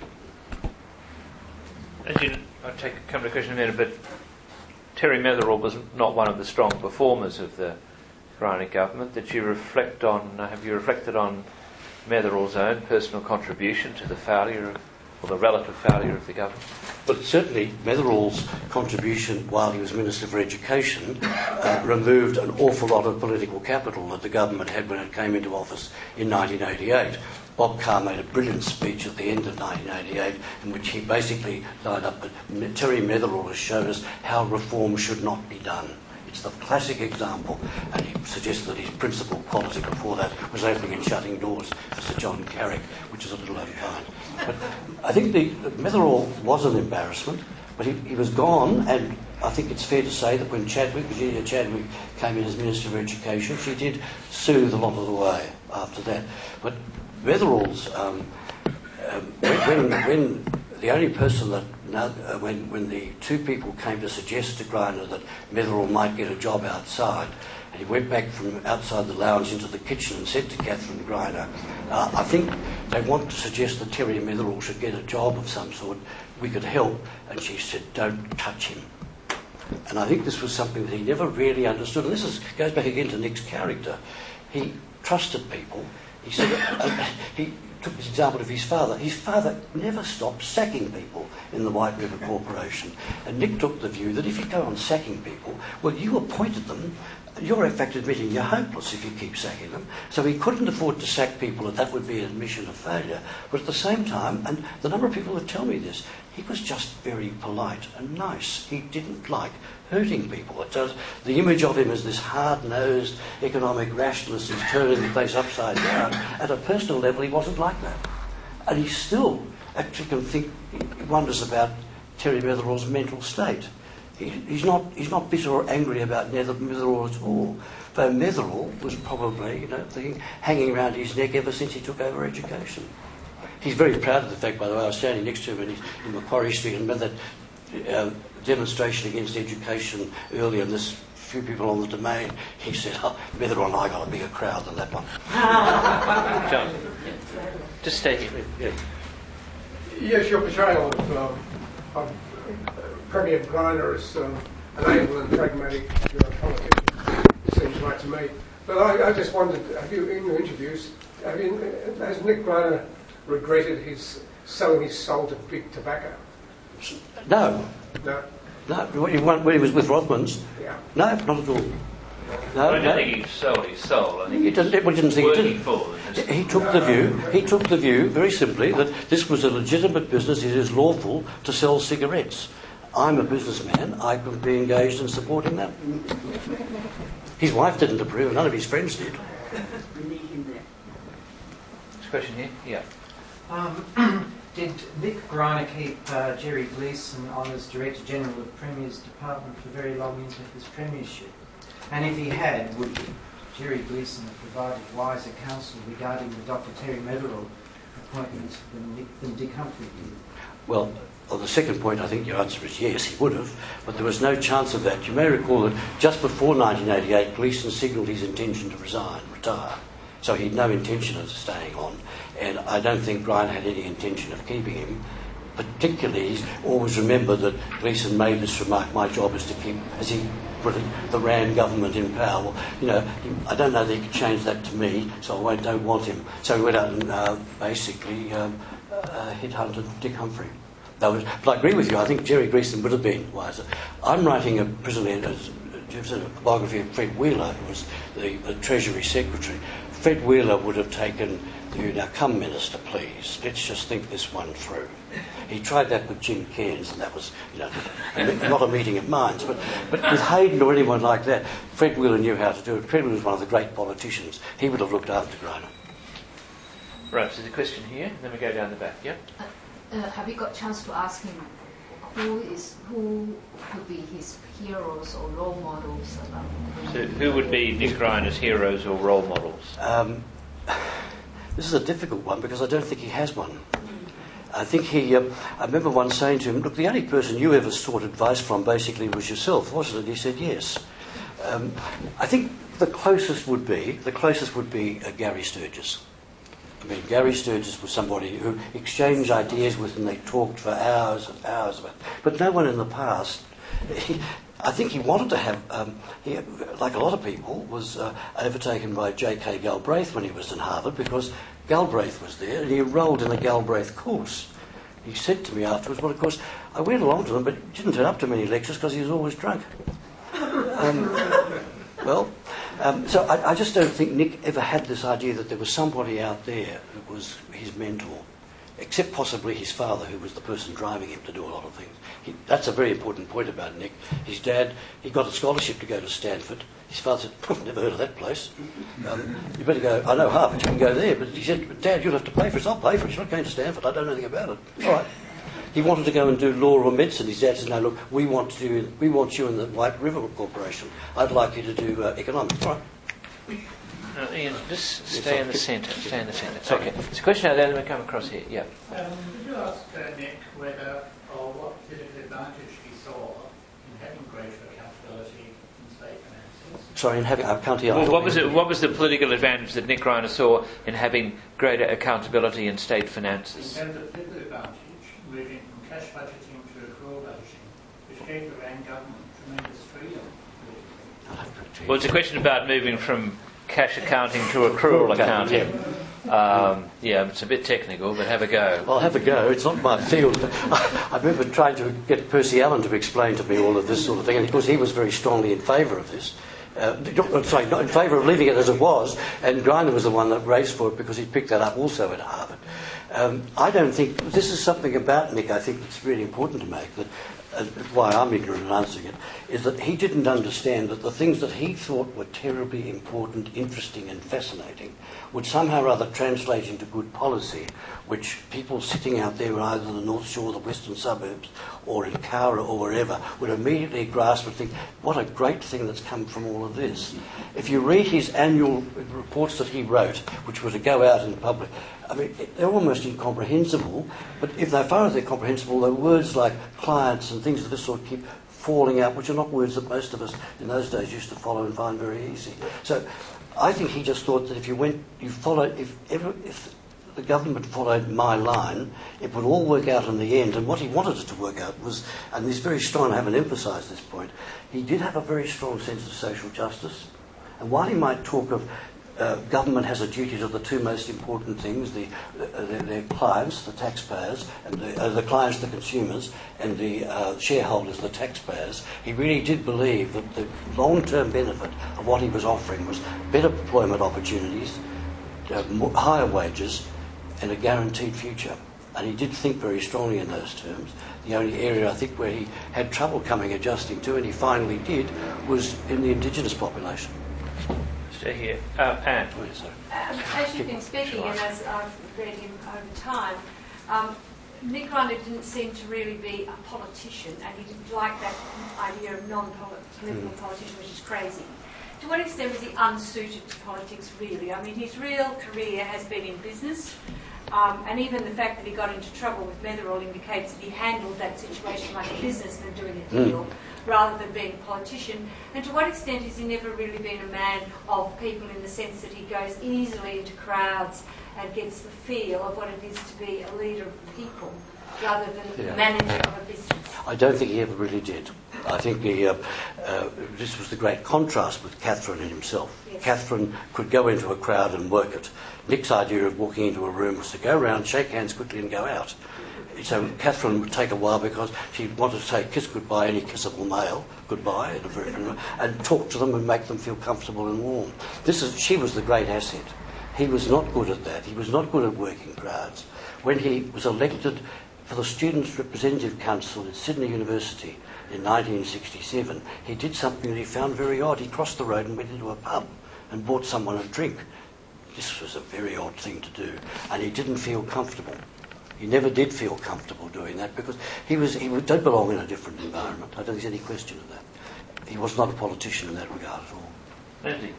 I'll come to the question in a minute, but Terry Metherall was not one of the strong performers of the Greiner government. Have you reflected on Metherall's own personal contribution to the failure or the relative failure of the government? But certainly Metherall's contribution while he was Minister for Education removed an awful lot of political capital that the government had when it came into office in 1988. Bob Carr made a brilliant speech at the end of 1988 in which he basically lined up that Terry Metherell has shown us how reform should not be done. It's the classic example, and he suggested that his principal policy before that was opening and shutting doors for Sir John Carrick, which is a little unkind. But I think Metherell was an embarrassment, but he was gone, and I think it's fair to say that when Virginia Chadwick came in as Minister for Education, she did soothe a lot of the way after that. But Metherell's, when the only person that, when the two people came to suggest to Greiner that Metherell might get a job outside, and he went back from outside the lounge into the kitchen and said to Catherine Greiner, I think they want to suggest that Terry Metherell should get a job of some sort, we could help, and she said, don't touch him. And I think this was something that he never really understood, and this goes back again to Nick's character. He trusted people. He said, he took this example of his father. His father never stopped sacking people in the White River Corporation. And Nick took the view that if you go on sacking people, well, you appointed them. You're in fact admitting you're hopeless if you keep sacking them. So he couldn't afford to sack people, and that would be an admission of failure. But at the same time, and the number of people that tell me this, he was just very polite and nice. He didn't like hurting people. It does, the image of him as this hard-nosed economic rationalist who's turning the place upside down, at a personal level he wasn't like that. And he still actually can think, he wonders about Terry Metherell's mental state. He's not bitter or angry about Metherell at all. Though Metherell was probably, hanging around his neck ever since he took over education. He's very proud of the fact, by the way, I was standing next to him in Macquarie Street and remember that demonstration against education earlier, and there's a few people on the Domain. He said, Metherell and I got a bigger crowd than that one. John, just stay here. Yeah. Yes, your portrayal of Premier Greiner as an able and pragmatic politician seems right to me. But I just wondered, have you, in your interviews, has Nick Greiner regretted his selling his soul to big tobacco? No. No. No, when he was with Rothmans. Yeah. No, not at all. No, I don't think he sold his soul. I think he didn't think he did. for them. He took the view, very simply, that this was a legitimate business. It is lawful to sell cigarettes. I'm a businessman. I could be engaged in supporting that. His wife didn't approve. None of his friends did. Next question here. Yeah. Did Nick Greiner keep Jerry Gleeson on as Director General of the Premier's Department for very long into his premiership? And if he had, would Jerry Gleeson have provided wiser counsel regarding the Dr. Terry Metherell appointment than Dick Humphrey did? Well, on the second point, I think your answer is yes, he would have, but there was no chance of that. You may recall that just before 1988, Gleeson signalled his intention to retire. So he had no intention of staying on, and I don't think Greiner had any intention of keeping him. Particularly, he's always remembered that Gleeson made this remark, my job is to keep, as he put it, the Rand government in power. Well, I don't know that he could change that to me, so I don't want him. So he went out and basically headhunted Dick Humphrey. But I agree with you, I think Jerry Gleeson would have been wiser. I'm writing a biography of Fred Wheeler, who was the Treasury Secretary. Fred Wheeler would have taken the view, now come Minister, please, let's just think this one through. He tried that with Jim Cairns, and that was, not a meeting of minds. But with Hayden or anyone like that, Fred Wheeler knew how to do it. Fred Wheeler was one of the great politicians. He would have looked after Greiner. Right, so the question here, and then we go down the back, yeah? Have you got a chance to ask him who would be his heroes or role models? So who would be Nick Greiner's heroes or role models? This is a difficult one because I don't think he has one. I think I remember once saying to him, look, the only person you ever sought advice from basically was yourself, wasn't it? He said yes. I think the closest would be Gary Sturgis. I mean, Gary Sturgis was somebody who exchanged ideas with, and they talked for hours and hours about it. But no one in the past, I think he wanted to have, like a lot of people, was overtaken by J.K. Galbraith when he was in Harvard, because Galbraith was there and he enrolled in the Galbraith course. He said to me afterwards, well, of course, I went along to them, but didn't turn up to many lectures because he was always drunk. So I just don't think Nick ever had this idea that there was somebody out there who was his mentor, except possibly his father, who was the person driving him to do a lot of things. That's a very important point about Nick. His dad, he got a scholarship to go to Stanford. His father said, I've never heard of that place. You better go, I know Harvard, you can go there. But he said, Dad, you'll have to pay for it. I'll pay for it. You're not going to Stanford. I don't know anything about it. All right. He wanted to go and do law or medicine. His dad said, no, look, we want you in the White River Corporation. I'd like you to do economics. All right. Ian, just stay in the centre. Stay in the centre. Okay. There's a question out there that we come across here. Yeah. Did you ask Nick whether or what bit of advantage he saw in having greater accountability in state finances? Sorry, in having... I can't hear. Well, what was the political advantage that Nick Greiner saw in having greater accountability in state finances? In terms of political advantage, moving from cash budgeting to accrual budgeting, which gave the Rand government tremendous freedom. Well, it's a question about moving from cash accounting to accrual accounting. Yeah, it's a bit technical, but have a go. I'll have a go. It's not my field. I remember trying to get Percy Allen to explain to me all of this sort of thing, and of course he was very strongly in favour of this. Not in favour of leaving it as it was, and Greiner was the one that raced for it because he picked that up also at Harvard. I don't think... This is something about Nick I think it's really important to make, that why I'm ignorant in answering it, is that he didn't understand that the things that he thought were terribly important, interesting and fascinating would somehow or other translate into good policy, which people sitting out there either in the North Shore, the western suburbs, or in Cowra or wherever, would immediately grasp and think, what a great thing that's come from all of this. If you read his annual reports that he wrote, which were to go out in public, I mean, they're almost incomprehensible, but if they're far as they're comprehensible, they're words like clients and things of this sort keep falling out, which are not words that most of us in those days used to follow and find very easy. So I think he just thought that if the government followed my line, it would all work out in the end. And what he wanted it to work out was, and he's very strong, I haven't emphasised this point, he did have a very strong sense of social justice. And while he might talk of government has a duty to the two most important things, their clients, the taxpayers, and the clients, the consumers, and the shareholders, the taxpayers, he really did believe that the long-term benefit of what he was offering was better employment opportunities, higher wages, and a guaranteed future. And he did think very strongly in those terms. The only area I think where he had trouble adjusting to, and he finally did, was in the indigenous population. Stay here. Anne. As you've been speaking, and as I've read him over time, Nick Greiner didn't seem to really be a politician, and he didn't like that idea of non-political politician, which is crazy. To what extent was he unsuited to politics, really? I mean, his real career has been in business, and even the fact that he got into trouble with Metherell indicates that he handled that situation like a businessman doing a deal, rather than being a politician. And to what extent has he never really been a man of people in the sense that he goes easily into crowds and gets the feel of what it is to be a leader of the people rather than a manager of a business? I don't think he ever really did. I think this was the great contrast with Catherine and himself. Yes. Catherine could go into a crowd and work it. Nick's idea of walking into a room was to go around, shake hands quickly and go out. So Catherine would take a while because she wanted to say kiss goodbye any kissable male goodbye and talk to them and make them feel comfortable and warm. She was the great asset. He was not good at that. He was not good at working crowds. When he was elected for the Students' Representative Council at Sydney University in 1967, he did something that he found very odd. He crossed the road and went into a pub and bought someone a drink. This was a very odd thing to do, and he didn't feel comfortable. He never did feel comfortable doing that because he did belong in a different environment. I don't think there's any question of that. He was not a politician in that regard at all. Andy.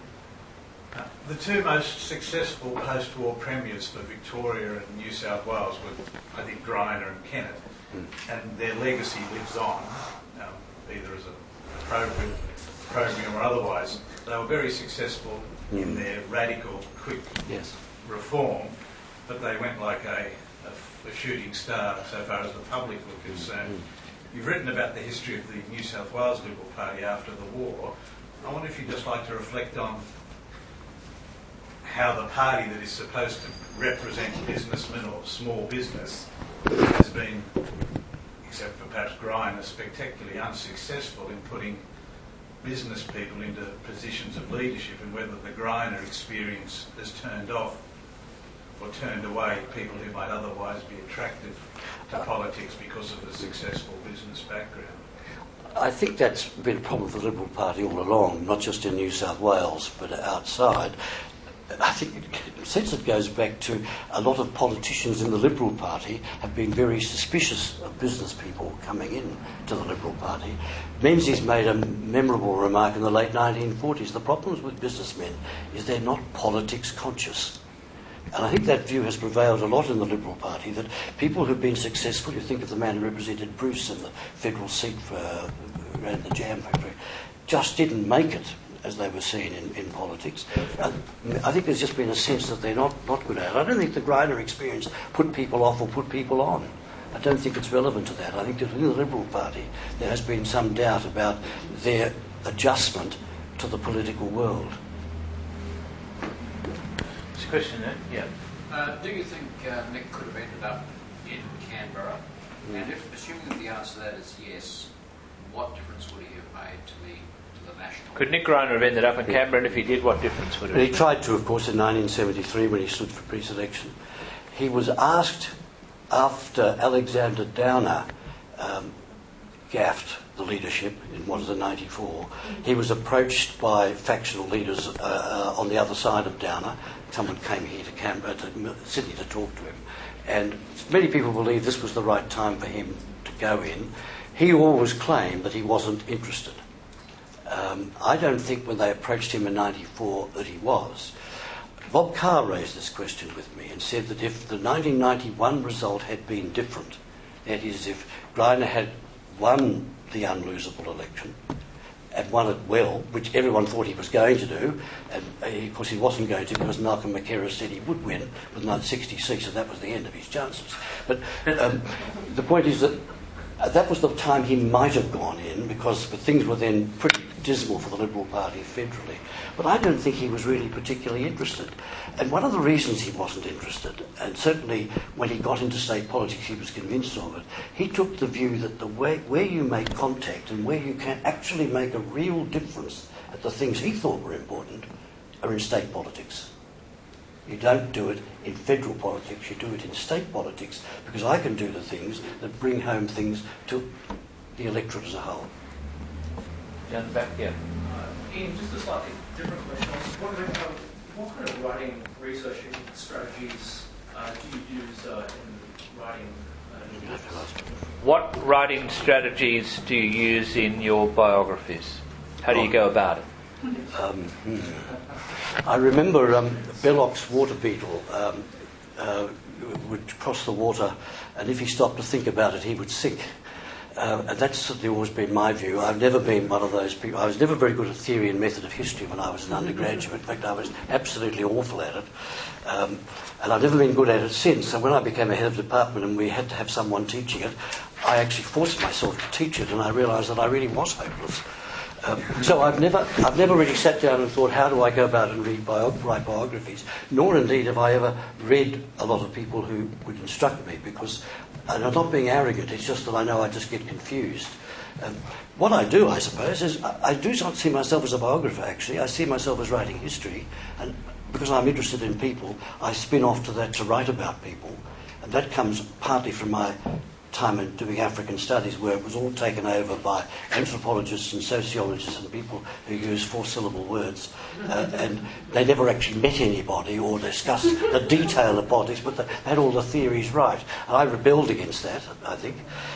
The two most successful post-war premiers for Victoria and New South Wales were, I think, Greiner and Kennett, and their legacy lives on, either as a program or otherwise. They were very successful in their radical, quick reform, but they went like a shooting star so far as the public were concerned. You've written about the history of the New South Wales Liberal Party after the war. I wonder if you'd just like to reflect on how the party that is supposed to represent businessmen or small business has been, except for perhaps Greiner, spectacularly unsuccessful in putting business people into positions of leadership, and whether the Greiner experience has turned off or turned away people who might otherwise be attracted to politics because of a successful business background. I think that's been a problem for the Liberal Party all along, not just in New South Wales, but outside. I think, in a sense, it goes back to a lot of politicians in the Liberal Party have been very suspicious of business people coming in to the Liberal Party. Menzies made a memorable remark in the late 1940s. The problems with businessmen is they're not politics conscious. And I think that view has prevailed a lot in the Liberal Party, that people who've been successful, you think of the man who represented Bruce in the federal seat who ran the jam factory, just didn't make it as they were seen in politics. I think there's just been a sense that they're not good at it. I don't think the Greiner experience put people off or put people on. I don't think it's relevant to that. I think that in the Liberal Party there has been some doubt about their adjustment to the political world. There's a question there? Yeah. Do you think Nick could have ended up in Canberra? And if, assuming that the answer to that is yes, what difference would he have made to the national? Could Nick Greiner have ended up in Canberra, and if he did, what difference would it He tried to, of course, in 1973 when he stood for pre-selection. He was asked after Alexander Downer gaffed the leadership in what is it, 94, he was approached by factional leaders on the other side of Downer. Someone came here to Canberra, to Sydney, to talk to him. And many people believe this was the right time for him to go in. He always claimed that he wasn't interested. I don't think when they approached him in 94 that he was. Bob Carr raised this question with me and said that if the 1991 result had been different, that is, if Greiner had won the unlosable election and won it well, which everyone thought he was going to do, and of course he wasn't going to because Malcolm Mackerras said he would win with 60 seats, so that was the end of his chances. But the point is that that was the time he might have gone in, because things were then pretty dismal for the Liberal Party federally. But I don't think he was really particularly interested. And one of the reasons he wasn't interested, and certainly when he got into state politics he was convinced of it, he took the view that the way where you make contact and where you can actually make a real difference at the things he thought were important are in state politics. You don't do it in federal politics, you do it in state politics, because I can do the things that bring home things to the electorate as a whole. Down the back, yeah. Ian, just a slightly different question. I was wondering, what kind of writing researching strategies do you use in writing? What writing strategies do you use in your biographies? How do you go about it? I remember Belloc's water beetle would cross the water, and if he stopped to think about it, he would sink. And that's certainly always been my view. I've never been one of those people. I was never very good at theory and method of history when I was an undergraduate. In fact, I was absolutely awful at it. And I've never been good at it since. And when I became a head of department and we had to have someone teaching it, I actually forced myself to teach it, and I realised that I really was hopeless. So I've never really sat down and thought, how do I go about and write biographies? Nor indeed have I ever read a lot of people who would instruct me, because, and I'm not being arrogant, it's just that I know I just get confused. What I do, I suppose, is I do not see myself as a biographer, actually. I see myself as writing history, and because I'm interested in people, I spin off to that to write about people. And that comes partly from my time in doing African studies, where it was all taken over by anthropologists and sociologists and people who use four-syllable words, and they never actually met anybody or discussed the detail of politics, but they had all the theories right. And I rebelled against that, I think.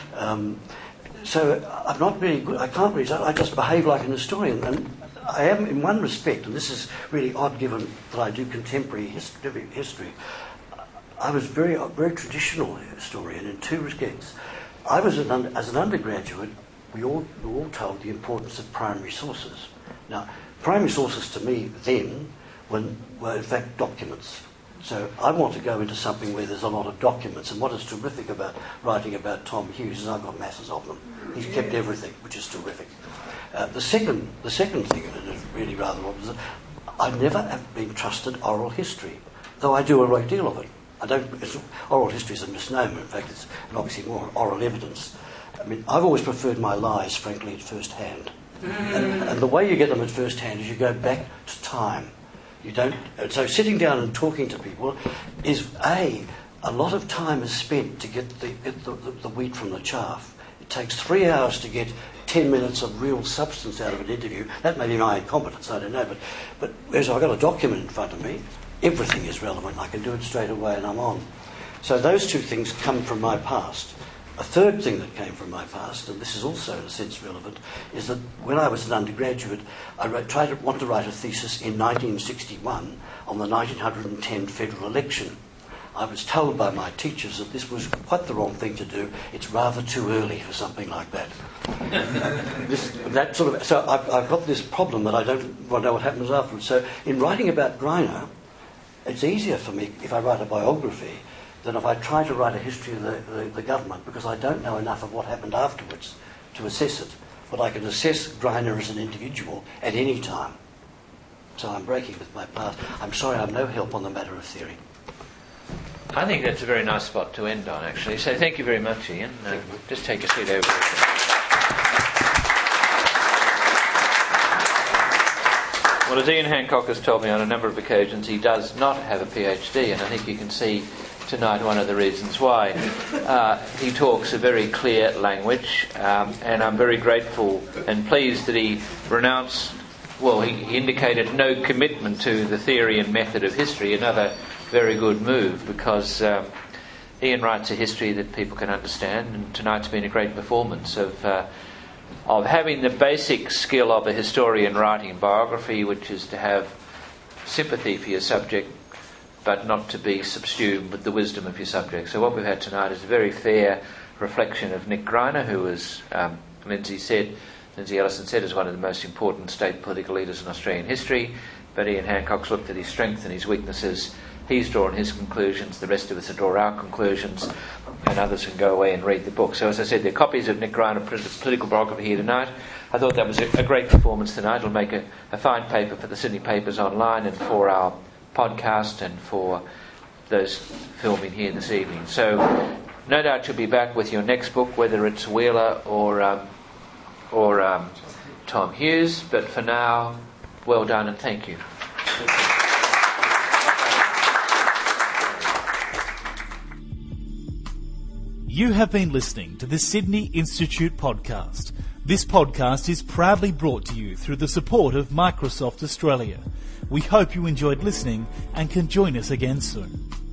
So I'm not really good. I can't really. I just behave like an historian, and I am in one respect, and this is really odd given that I do contemporary history. I was very traditional historian in two respects. I was as an undergraduate, we were all told the importance of primary sources. Now, primary sources to me then were in fact documents. So I want to go into something where there's a lot of documents, and what is terrific about writing about Tom Hughes is I've got masses of them. He's kept everything, which is terrific. The second thing, and it's really rather obvious, is that I never have been trusted oral history, though I do a great deal of it. Oral history is a misnomer. In fact, it's obviously more oral evidence. I mean, I've always preferred my lies, frankly, at first hand. And the way you get them at first hand is you go back to time. You don't. So sitting down and talking to people is a lot of time is spent to get the wheat from the chaff. It takes 3 hours to get 10 minutes of real substance out of an interview. That may be my incompetence, I don't know. But whereas I've got a document in front of me, everything is relevant. I can do it straight away and I'm on. So those two things come from my past. A third thing that came from my past, and this is also in a sense relevant, is that when I was an undergraduate, I wanted to write a thesis in 1961 on the 1910 federal election. I was told by my teachers that this was quite the wrong thing to do. It's rather too early for something like that. So I've got this problem that I don't know what happens afterwards. So in writing about Greiner, it's easier for me if I write a biography than if I try to write a history of the government, because I don't know enough of what happened afterwards to assess it. But I can assess Greiner as an individual at any time. So I'm breaking with my past. I'm sorry I'm no help on the matter of theory. I think that's a very nice spot to end on, actually. So thank you very much, Ian. Just take a seat over there. Well, as Ian Hancock has told me on a number of occasions, he does not have a PhD, and I think you can see tonight one of the reasons why. He talks a very clear language, and I'm very grateful and pleased that he renounced, he indicated no commitment to the theory and method of history, another very good move, because Ian writes a history that people can understand, and tonight's been a great performance of having the basic skill of a historian writing a biography, which is to have sympathy for your subject, but not to be subsumed with the wisdom of your subject. So what we've had tonight is a very fair reflection of Nick Greiner, who, as Lindsay Ellison said, is one of the most important state political leaders in Australian history. But Ian Hancock's looked at his strengths and his weaknesses. He's drawn his conclusions. The rest of us will draw our conclusions, and others can go away and read the book. So, as I said, there are copies of Nick Greiner political biography here tonight. I thought that was a great performance tonight. It'll make a fine paper for the Sydney papers online and for our podcast and for those filming here this evening. So, no doubt you'll be back with your next book, whether it's Wheeler or Tom Hughes. But for now, well done and thank you. You have been listening to the Sydney Institute podcast. This podcast is proudly brought to you through the support of Microsoft Australia. We hope you enjoyed listening and can join us again soon.